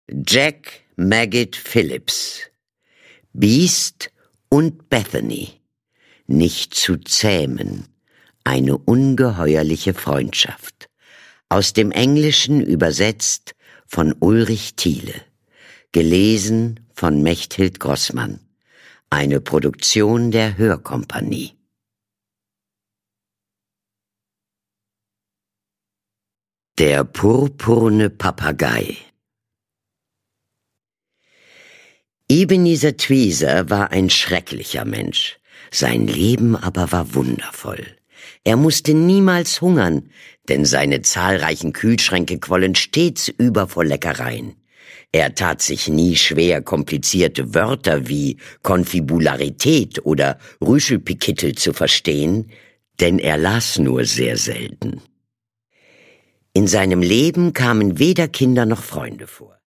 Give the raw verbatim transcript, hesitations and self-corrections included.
Jack Magid Phillips, Beast und Bethany, nicht zu zähmen, eine ungeheuerliche Freundschaft. Aus dem Englischen übersetzt von Ulrich Thiele, gelesen von Mechthild Grossmann, eine Produktion der Hörkompanie. Der purpurne Papagei. Ebenezer Tweezer war ein schrecklicher Mensch, sein Leben aber war wundervoll. Er musste niemals hungern, denn seine zahlreichen Kühlschränke quollen stets über vor Leckereien. Er tat sich nie schwer, komplizierte Wörter wie Konfibularität oder Rüschelpikittel zu verstehen, denn er las nur sehr selten. In seinem Leben kamen weder Kinder noch Freunde vor.